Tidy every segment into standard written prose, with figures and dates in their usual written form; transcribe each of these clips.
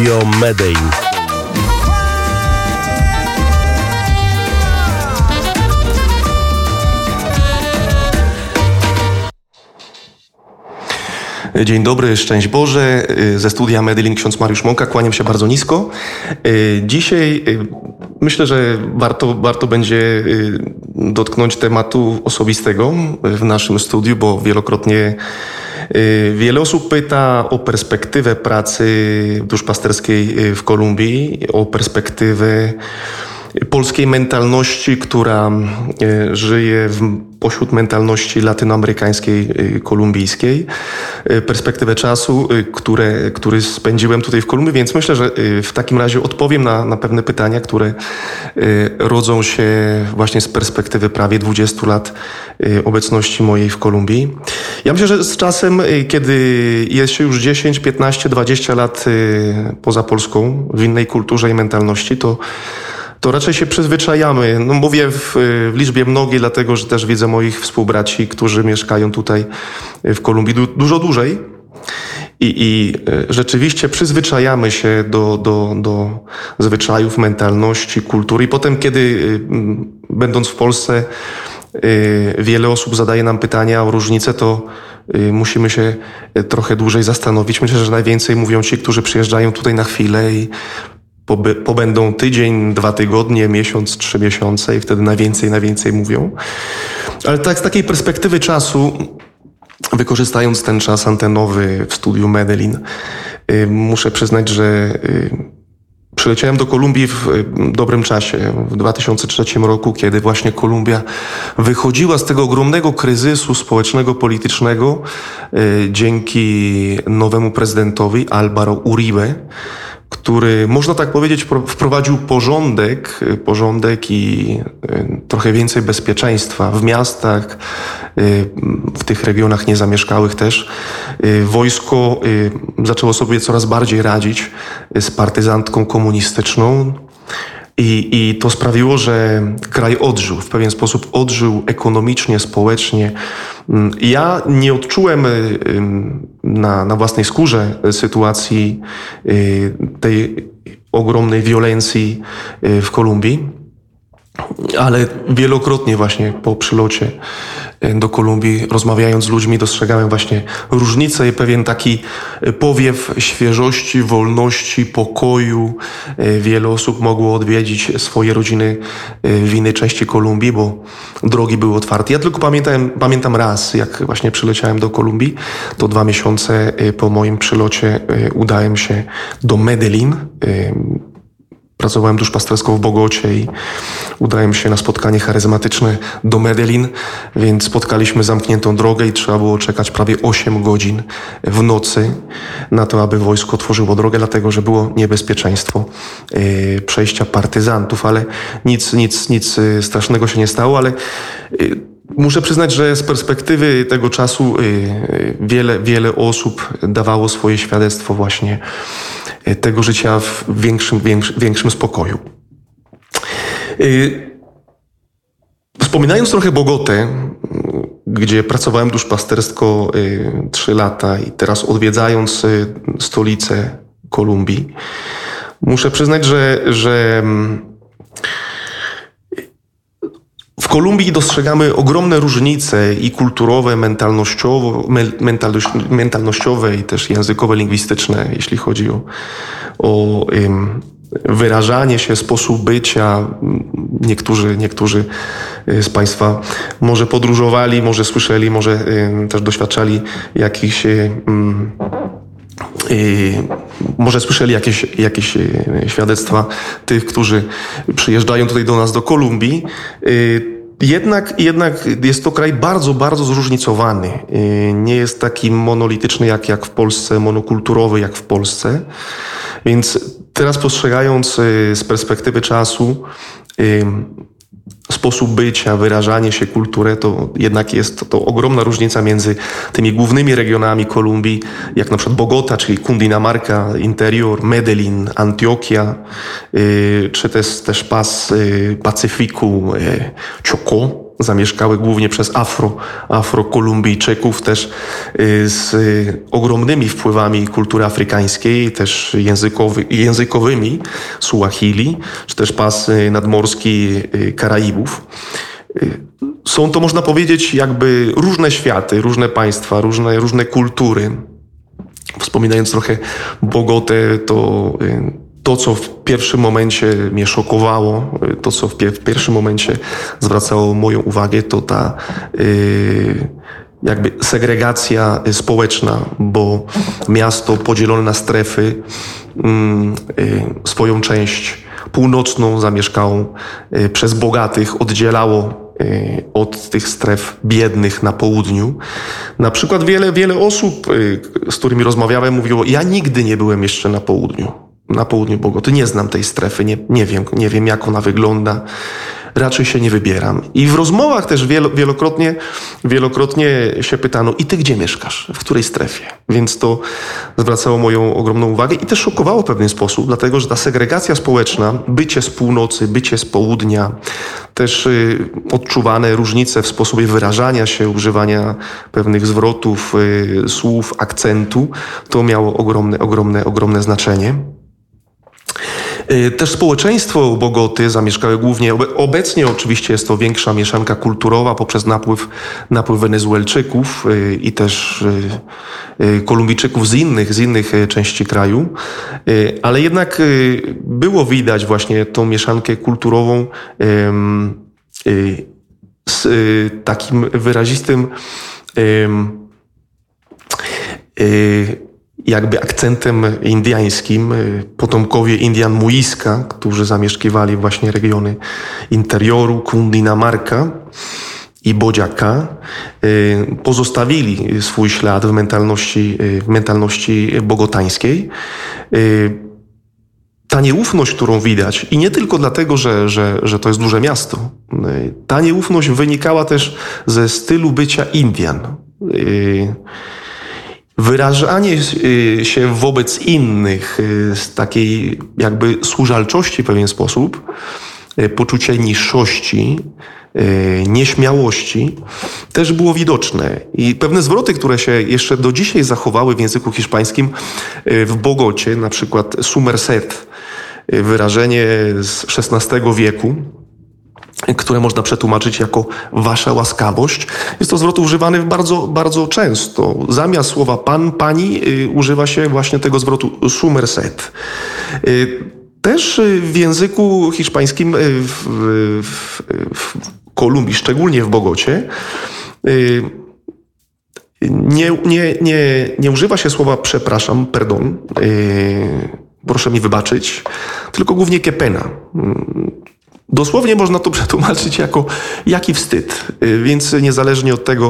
Radio Medellin. Dzień dobry, szczęść Boże. Ze studia Medellin ksiądz Mariusz Mąka, kłaniam się bardzo nisko. Dzisiaj myślę, że warto będzie dotknąć tematu osobistego w naszym studiu, bo wielokrotnie wiele osób pyta o perspektywę pracy duszpasterskiej w Kolumbii, o perspektywę polskiej mentalności, która żyje pośród mentalności latynoamerykańskiej, kolumbijskiej, perspektywę czasu, który spędziłem tutaj w Kolumbii, więc myślę, że w takim razie odpowiem na pewne pytania, które rodzą się właśnie z perspektywy prawie 20 lat obecności mojej w Kolumbii. Ja myślę, że z czasem, kiedy jest się już 10, 15, 20 lat poza Polską, w innej kulturze i mentalności, to raczej się przyzwyczajamy. No mówię w liczbie mnogiej, dlatego że też widzę moich współbraci, którzy mieszkają tutaj w Kolumbii dużo dłużej. I rzeczywiście przyzwyczajamy się do zwyczajów, mentalności, kultury. I potem, kiedy będąc w Polsce wiele osób zadaje nam pytania o różnice, to musimy się trochę dłużej zastanowić. Myślę, że najwięcej mówią ci, którzy przyjeżdżają tutaj na chwilę i pobędą tydzień, 2 tygodnie, miesiąc, 3 miesiące i wtedy najwięcej mówią. Ale tak z takiej perspektywy czasu, wykorzystając ten czas antenowy w studiu Medellin, muszę przyznać, że przyleciałem do Kolumbii w dobrym czasie, w 2003 roku, kiedy właśnie Kolumbia wychodziła z tego ogromnego kryzysu społecznego, politycznego dzięki nowemu prezydentowi Álvaro Uribe, który, można tak powiedzieć, wprowadził porządek i trochę więcej bezpieczeństwa w miastach, w tych regionach niezamieszkałych też. Wojsko zaczęło sobie coraz bardziej radzić z partyzantką komunistyczną i to sprawiło, że kraj odżył, w pewien sposób odżył ekonomicznie, społecznie. Ja nie odczułem na własnej skórze sytuacji tej ogromnej wiolencji w Kolumbii, ale wielokrotnie właśnie po przylocie do Kolumbii, rozmawiając z ludźmi, dostrzegałem właśnie różnicę i pewien taki powiew świeżości, wolności, pokoju. Wiele osób mogło odwiedzić swoje rodziny w innej części Kolumbii, bo drogi były otwarte. Ja tylko pamiętam raz, jak właśnie przyleciałem do Kolumbii, to 2 miesiące po moim przylocie udałem się do Medellin. Pracowałem duszpastersko w Bogocie i udałem się na spotkanie charyzmatyczne do Medellin, więc spotkaliśmy zamkniętą drogę i trzeba było czekać prawie 8 godzin w nocy na to, aby wojsko otworzyło drogę, dlatego że było niebezpieczeństwo przejścia partyzantów, ale nic strasznego się nie stało, ale muszę przyznać, że z perspektywy tego czasu wiele osób dawało swoje świadectwo właśnie tego życia w większym spokoju. Wspominając trochę Bogotę, gdzie pracowałem duszpastersko 3 lata i teraz odwiedzając stolicę Kolumbii, muszę przyznać, że w Kolumbii dostrzegamy ogromne różnice i kulturowe, mentalnościowe i też językowe, lingwistyczne, jeśli chodzi o wyrażanie się, sposób bycia. Niektórzy z Państwa może podróżowali, może słyszeli, może też doświadczali jakichś może słyszeli jakieś świadectwa tych, którzy przyjeżdżają tutaj do nas, do Kolumbii. Jednak jest to kraj bardzo, bardzo zróżnicowany. Nie jest taki monolityczny jak w Polsce, monokulturowy jak w Polsce. Więc teraz postrzegając z perspektywy czasu sposób bycia, wyrażanie się, kulturę, to jednak jest to ogromna różnica między tymi głównymi regionami Kolumbii, jak na przykład Bogota, czyli Cundinamarca, Interior, Medellin, Antioquia, czy też pas Pacyfiku, Chocó. zamieszkałe głównie przez Afrokolumbijczyków, też z ogromnymi wpływami kultury afrykańskiej, też językowymi, Suahili, czy też pas nadmorski Karaibów. Są to, można powiedzieć, jakby różne światy, różne państwa, różne kultury. Wspominając trochę Bogotę, to, co w pierwszym momencie mnie szokowało, to, co w pierwszym momencie zwracało moją uwagę, to ta jakby segregacja społeczna, bo miasto podzielone na strefy, swoją część północną zamieszkałą przez bogatych oddzielało od tych stref biednych na południu. Na przykład wiele osób, z którymi rozmawiałem, mówiło: ja nigdy nie byłem jeszcze na południu Bogoty, nie znam tej strefy, nie wiem jak ona wygląda, raczej się nie wybieram. I w rozmowach też wielokrotnie się pytano: i ty gdzie mieszkasz? W której strefie? Więc to zwracało moją ogromną uwagę i też szokowało w pewien sposób, dlatego że ta segregacja społeczna, bycie z północy, bycie z południa, też odczuwane różnice w sposobie wyrażania się, używania pewnych zwrotów, słów, akcentu, to miało ogromne znaczenie. Też społeczeństwo Bogoty zamieszkałe głównie, obecnie oczywiście jest to większa mieszanka kulturowa poprzez napływ Wenezuelczyków i też Kolumbijczyków z innych części kraju, ale jednak było widać właśnie tą mieszankę kulturową z takim wyrazistym jakby akcentem indyjskim. Potomkowie Indian Muisca, którzy zamieszkiwali właśnie regiony interioru, Cundinamarca i Boyacá, pozostawili swój ślad w mentalności bogotańskiej. Ta nieufność, którą widać, i nie tylko dlatego, że to jest duże miasto, ta nieufność wynikała też ze stylu bycia Indian. Wyrażanie się wobec innych z takiej jakby służalczości w pewien sposób, poczucie niższości, nieśmiałości też było widoczne. I pewne zwroty, które się jeszcze do dzisiaj zachowały w języku hiszpańskim w Bogocie, na przykład su merced, wyrażenie z XVI wieku, które można przetłumaczyć jako wasza łaskawość. Jest to zwrot używany bardzo, bardzo często. Zamiast słowa pan, pani używa się właśnie tego zwrotu su merced. Też w języku hiszpańskim w Kolumbii, szczególnie w Bogocie, nie używa się słowa przepraszam, perdon, proszę mi wybaczyć, tylko głównie que pena. Dosłownie można to przetłumaczyć jako jaki wstyd, więc niezależnie od tego,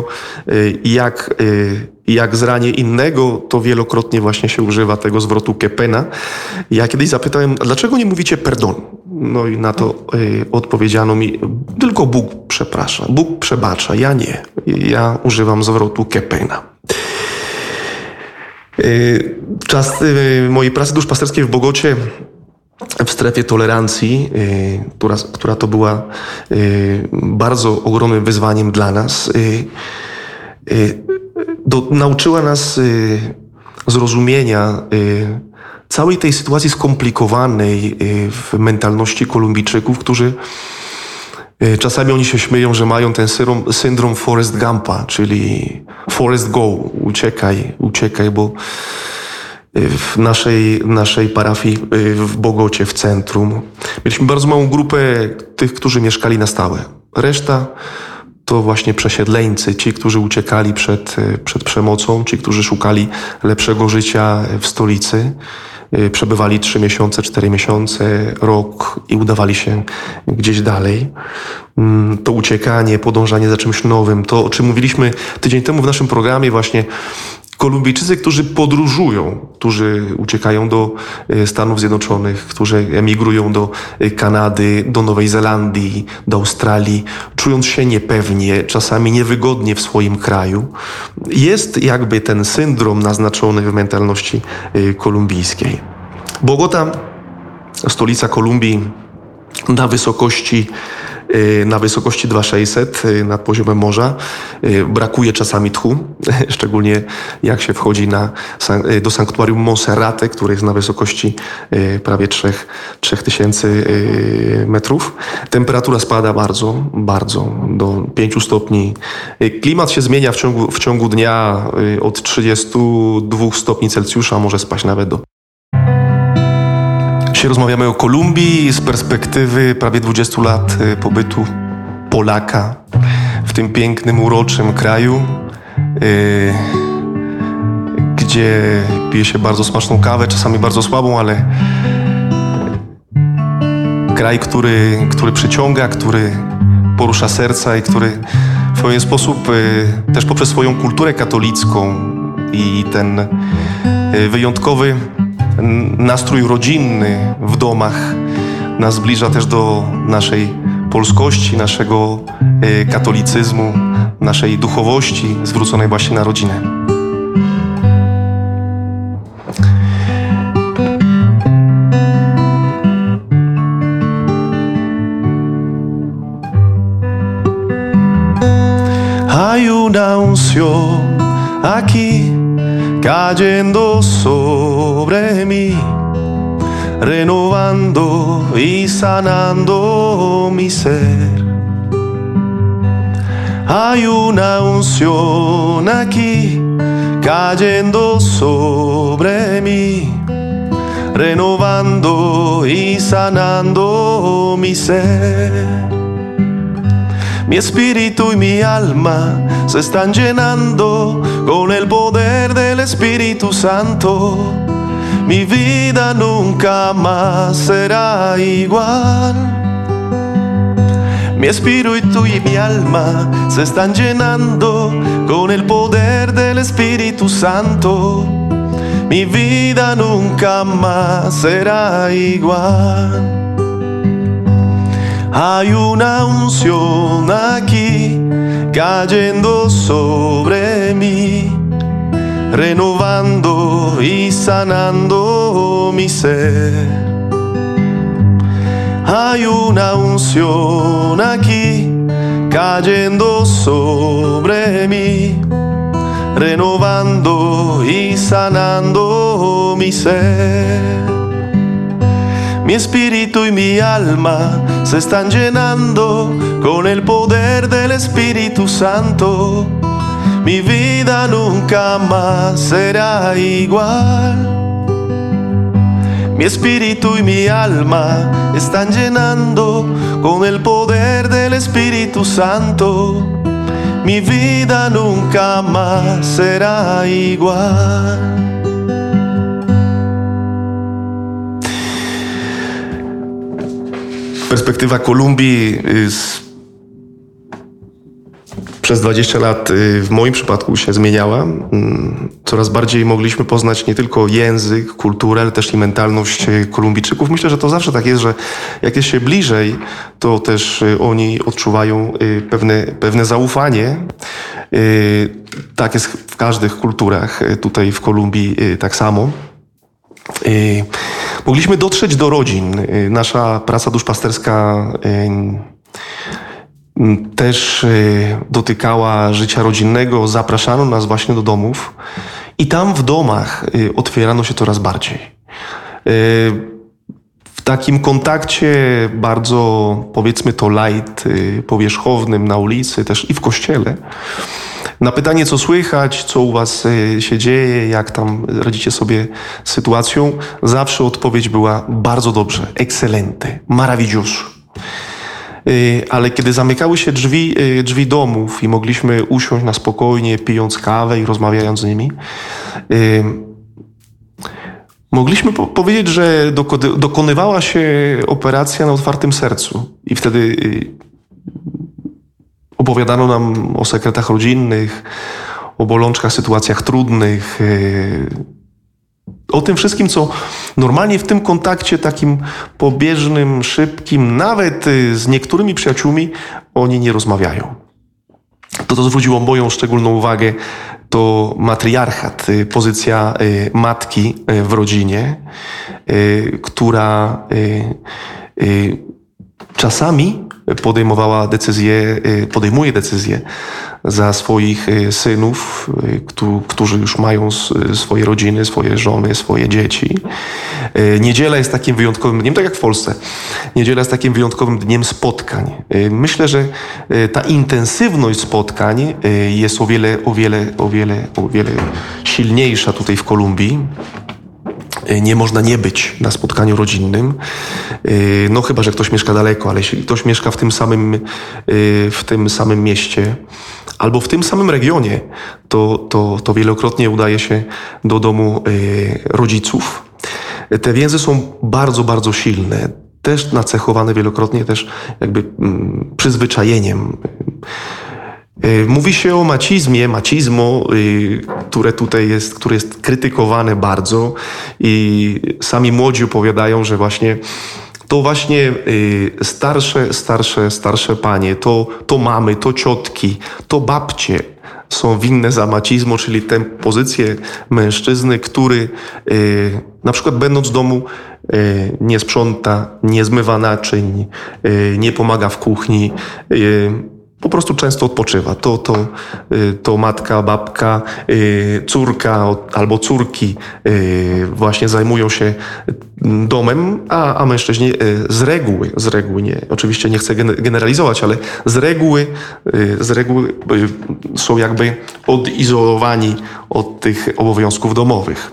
jak zranię innego, to wielokrotnie właśnie się używa tego zwrotu que pena. Ja kiedyś zapytałem, dlaczego nie mówicie perdon? No i na to odpowiedziano mi, tylko Bóg przeprasza, Bóg przebacza, ja nie. Ja używam zwrotu que pena. Czas mojej pracy duszpasterskiej w Bogocie, w strefie tolerancji, która to była bardzo ogromnym wyzwaniem dla nas, nauczyła nas zrozumienia całej tej sytuacji skomplikowanej w mentalności Kolumbijczyków, którzy czasami oni się śmieją, że mają ten syndrom Forrest Gumpa, czyli Forrest go, uciekaj, bo w naszej parafii w Bogocie, w centrum, mieliśmy bardzo małą grupę tych, którzy mieszkali na stałe. Reszta to właśnie przesiedleńcy, ci, którzy uciekali przed przemocą, ci, którzy szukali lepszego życia w stolicy. Przebywali 3 miesiące, 4 miesiące, rok i udawali się gdzieś dalej. To uciekanie, podążanie za czymś nowym, to o czym mówiliśmy tydzień temu w naszym programie właśnie, Kolumbijczycy, którzy podróżują, którzy uciekają do Stanów Zjednoczonych, którzy emigrują do Kanady, do Nowej Zelandii, do Australii, czując się niepewnie, czasami niewygodnie w swoim kraju. Jest jakby ten syndrom naznaczony w mentalności kolumbijskiej. Bogota, stolica Kolumbii, na wysokości na wysokości 2600 nad poziomem morza. Brakuje czasami tchu, szczególnie jak się wchodzi do sanktuarium Monserrate, które jest na wysokości prawie 3000 metrów. Temperatura spada bardzo do 5 stopni. Klimat się zmienia w ciągu dnia od 32 stopni Celsjusza, może spaść nawet do. Dzisiaj rozmawiamy o Kolumbii z perspektywy prawie 20 lat pobytu Polaka w tym pięknym, uroczym kraju, gdzie pije się bardzo smaczną kawę, czasami bardzo słabą, ale kraj, który przyciąga, który porusza serca i który w pewien sposób też poprzez swoją kulturę katolicką i ten wyjątkowy nastrój rodzinny w domach nas zbliża też do naszej polskości, naszego katolicyzmu, naszej duchowości zwróconej właśnie na rodzinę. Hay una unción aquí cayendo sobre mí, renovando y sanando mi ser. Hay una unción aquí cayendo sobre mí, renovando y sanando mi ser. Mi espíritu y mi alma se están llenando con el poder del Espíritu Santo. Mi vida nunca más será igual. Mi espíritu y mi alma se están llenando con el poder del Espíritu Santo. Mi vida nunca más será igual. Hay una unción aquí cayendo sobre mí, renovando y sanando mi ser. Hay una unción aquí cayendo sobre mí, renovando y sanando mi ser. Mi espíritu y mi alma se están llenando con el poder del Espíritu Santo. Mi vida nunca más será igual. Mi espíritu y mi alma están llenando con el poder del Espíritu Santo. Mi vida nunca más será igual. Perspektywa Kolumbii przez 20 lat w moim przypadku się zmieniała. Coraz bardziej mogliśmy poznać nie tylko język, kulturę, ale też i mentalność Kolumbijczyków. Myślę, że to zawsze tak jest, że jak jest się bliżej, to też oni odczuwają pewne zaufanie. Tak jest w każdych kulturach, tutaj w Kolumbii tak samo. Mogliśmy dotrzeć do rodzin. Nasza praca duszpasterska też dotykała życia rodzinnego. Zapraszano nas właśnie do domów i tam w domach otwierano się coraz bardziej. W takim kontakcie bardzo, powiedzmy to light, powierzchownym na ulicy, też i w kościele. Na pytanie, co słychać, co u was się dzieje, jak tam radzicie sobie z sytuacją, zawsze odpowiedź była bardzo dobrze, excelente, maravilloso. Ale kiedy zamykały się drzwi domów i mogliśmy usiąść na spokojnie, pijąc kawę i rozmawiając z nimi, mogliśmy powiedzieć, że dokonywała się operacja na otwartym sercu. I wtedy opowiadano nam o sekretach rodzinnych, o bolączkach, sytuacjach trudnych, o tym wszystkim, co normalnie w tym kontakcie takim pobieżnym, szybkim, nawet z niektórymi przyjaciółmi, oni nie rozmawiają. To zwróciło moją szczególną uwagę, to matriarchat, pozycja matki w rodzinie, która czasami podejmuje decyzje za swoich synów, którzy już mają swoje rodziny, swoje żony, swoje dzieci. Niedziela jest takim wyjątkowym dniem, tak jak w Polsce. Niedziela jest takim wyjątkowym dniem spotkań. Myślę, że ta intensywność spotkań jest o wiele silniejsza tutaj w Kolumbii. Nie można nie być na spotkaniu rodzinnym, no chyba że ktoś mieszka daleko, ale jeśli ktoś mieszka w tym samym mieście albo w tym samym regionie, to wielokrotnie udaje się do domu rodziców. Te więzy są bardzo, bardzo silne, też nacechowane wielokrotnie też jakby przyzwyczajeniem. Mówi się o machismo, które jest krytykowane bardzo i sami młodzi opowiadają, że właśnie starsze panie, to mamy, to ciotki, to babcie są winne za machismo, czyli tę pozycję mężczyzny, który na przykład będąc w domu nie sprząta, nie zmywa naczyń, nie pomaga w kuchni, po prostu często odpoczywa. To matka, babka, córka albo córki właśnie zajmują się domem, a mężczyźni z reguły nie. Oczywiście nie chcę generalizować, ale z reguły są jakby odizolowani od tych obowiązków domowych.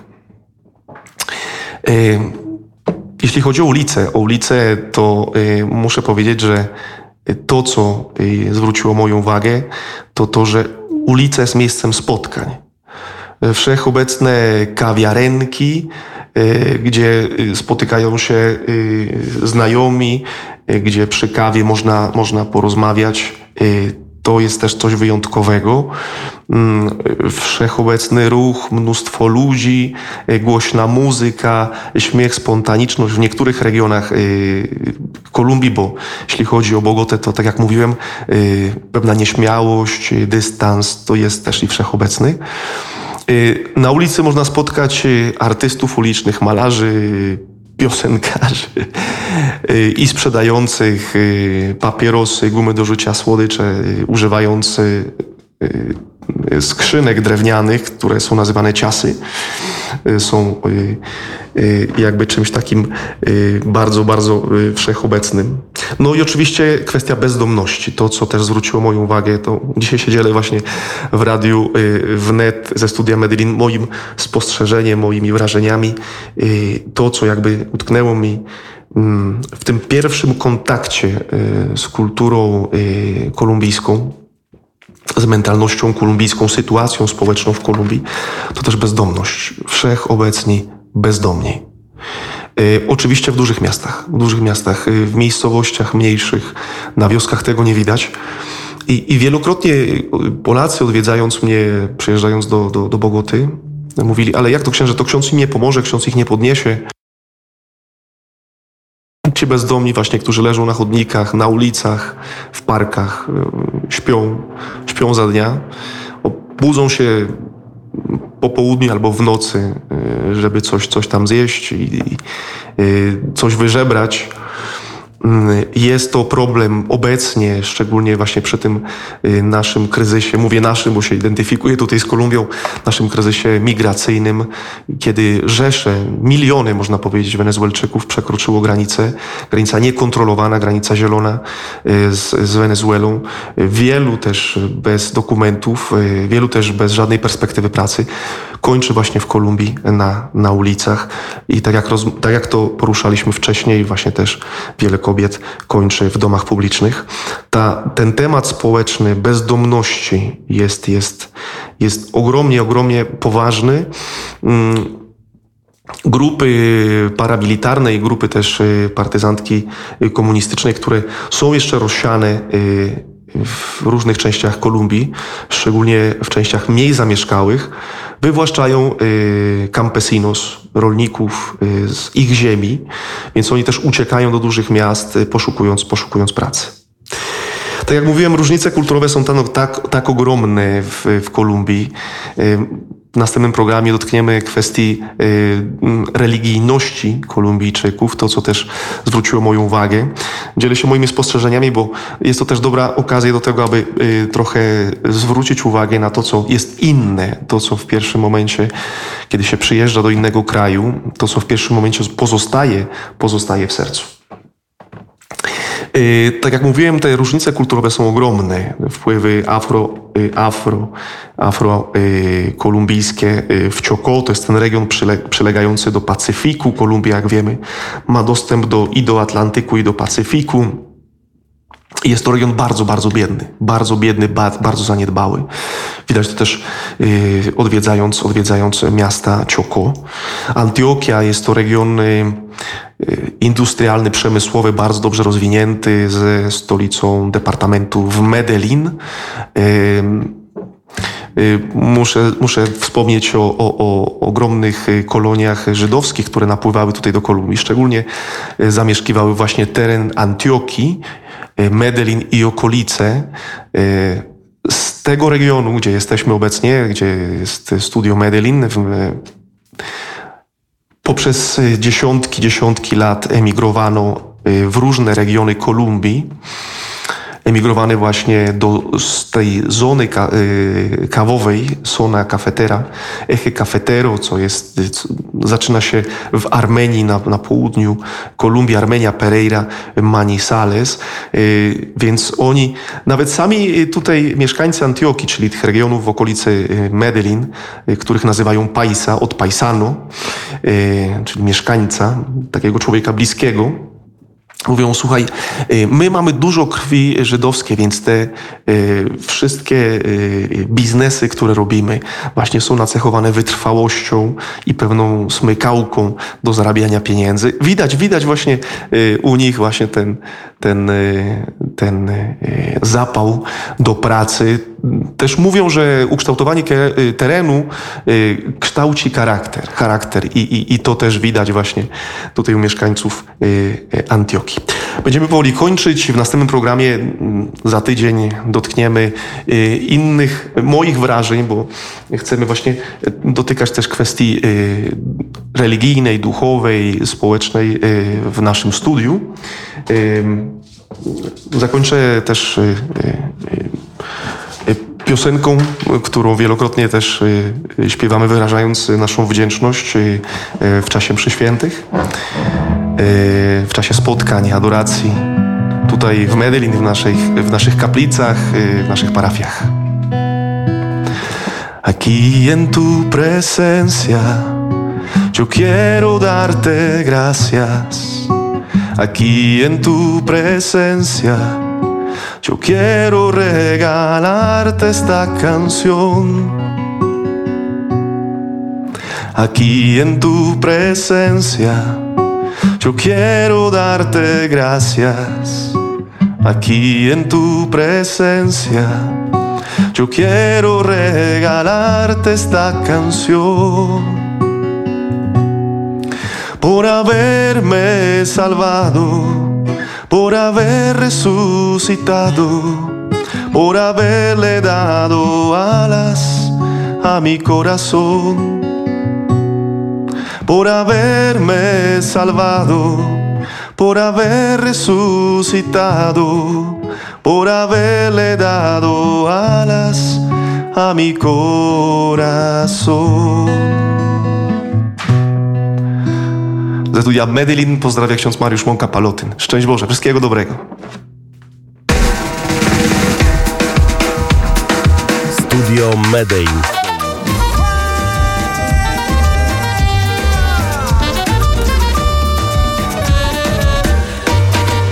Jeśli chodzi o ulicę, to muszę powiedzieć, że to, co zwróciło moją uwagę, to, że ulica jest miejscem spotkań. Wszechobecne kawiarenki, gdzie spotykają się znajomi, gdzie przy kawie można porozmawiać. To jest też coś wyjątkowego. Wszechobecny ruch, mnóstwo ludzi, głośna muzyka, śmiech, spontaniczność w niektórych regionach Kolumbii, bo jeśli chodzi o Bogotę, to tak jak mówiłem, pewna nieśmiałość, dystans to jest też i wszechobecny. Na ulicy można spotkać artystów ulicznych, malarzy, piosenkarzy i sprzedających papierosy, gumy do rzucia, słodycze, używający skrzynek drewnianych, które są nazywane ciasy. Są jakby czymś takim bardzo, bardzo wszechobecnym. No i oczywiście kwestia bezdomności. To, co też zwróciło moją uwagę, to dzisiaj się dzielę właśnie w radiu wnet ze studia Medellin moim spostrzeżeniem, moimi wrażeniami. To, co jakby utknęło mi w tym pierwszym kontakcie z kulturą kolumbijską, z mentalnością kolumbijską, sytuacją społeczną w Kolumbii, to też bezdomność. Wszechobecni bezdomni. Oczywiście w dużych miastach, w miejscowościach mniejszych, na wioskach tego nie widać. I wielokrotnie Polacy, odwiedzając mnie, przyjeżdżając do Bogoty, mówili, ale jak to księże, to ksiądz im nie pomoże, ksiądz ich nie podniesie. Ci bezdomni właśnie, którzy leżą na chodnikach, na ulicach, w parkach, śpią za dnia, budzą się po południu albo w nocy, żeby coś tam zjeść i coś wyżebrać. Jest to problem obecnie, szczególnie właśnie przy tym naszym kryzysie, mówię naszym, bo się identyfikuję tutaj z Kolumbią, naszym kryzysie migracyjnym, kiedy rzesze, miliony można powiedzieć Wenezuelczyków przekroczyło granicę, granica niekontrolowana, granica zielona z Wenezuelą, wielu też bez dokumentów, wielu też bez żadnej perspektywy pracy, kończy właśnie w Kolumbii na ulicach i tak jak to poruszaliśmy wcześniej, właśnie też wiele kobiet kończy w domach publicznych. Ten temat społeczny bezdomności jest ogromnie poważny. Grupy paramilitarne i grupy też partyzantki komunistycznej, które są jeszcze rozsiane w różnych częściach Kolumbii, szczególnie w częściach mniej zamieszkałych, wywłaszczają campesinos, rolników z ich ziemi, więc oni też uciekają do dużych miast, poszukując pracy. Tak jak mówiłem, różnice kulturowe są tak ogromne w Kolumbii. W następnym programie dotkniemy kwestii religijności Kolumbijczyków, to co też zwróciło moją uwagę. Dzielę się moimi spostrzeżeniami, bo jest to też dobra okazja do tego, aby trochę zwrócić uwagę na to, co jest inne, to co w pierwszym momencie, kiedy się przyjeżdża do innego kraju, to co w pierwszym momencie pozostaje w sercu. Tak jak mówiłem, te różnice kulturowe są ogromne. Wpływy afro-kolumbijskie w Chocó, to jest ten region przylegający do Pacyfiku. Kolumbia, jak wiemy, ma dostęp do Atlantyku, i do Pacyfiku. Jest to region bardzo, bardzo biedny, bardzo zaniedbały. Widać to też odwiedzając miasta Chocó. Antioquia jest to region industrialny, przemysłowy, bardzo dobrze rozwinięty, ze stolicą departamentu w Medellin. Muszę wspomnieć o ogromnych koloniach żydowskich, które napływały tutaj do Kolumbii. Szczególnie zamieszkiwały właśnie teren Antiochii, Medellin i okolice. Z tego regionu, gdzie jesteśmy obecnie, gdzie jest Studio Medellin, poprzez dziesiątki lat emigrowano w różne regiony Kolumbii. Emigrowany właśnie z tej zony kawowej, zona cafetera, eje cafetero, zaczyna się w Armenii na południu, Kolumbia, Armenia, Pereira, Manizales, więc oni, nawet sami tutaj mieszkańcy Antiochii, czyli tych regionów w okolicy Medellin, których nazywają paisa, od paisano, czyli mieszkańca, takiego człowieka bliskiego, mówią, słuchaj, my mamy dużo krwi żydowskiej, więc te wszystkie biznesy, które robimy, właśnie są nacechowane wytrwałością i pewną smykałką do zarabiania pieniędzy. Widać właśnie u nich właśnie ten zapał do pracy. Też mówią, że ukształtowanie terenu kształci charakter i to też widać właśnie tutaj u mieszkańców Antiochii. Będziemy powoli kończyć. W następnym programie za tydzień dotkniemy innych moich wrażeń, bo chcemy właśnie dotykać też kwestii religijnej, duchowej, społecznej w naszym studiu. Zakończę też piosenką, którą wielokrotnie też śpiewamy, wyrażając naszą wdzięczność w czasie mszy świętych, w czasie spotkań, adoracji, tutaj w Medellin, w naszych kaplicach, w naszych parafiach. Aquí en tu presencia yo quiero darte gracias. Aquí en tu presencia yo quiero regalarte esta canción. Aquí en tu presencia yo quiero darte gracias. Aquí en tu presencia yo quiero regalarte esta canción. Por haberme salvado, por haber resucitado, por haberle dado alas a mi corazón, por haberme salvado, por haber resucitado, por haberle dado alas a mi corazón. Ze studia Medellin pozdrawia ksiądz Mariusz Mąka-Palotyn. Szczęść Boże, wszystkiego dobrego. Studio Medellin.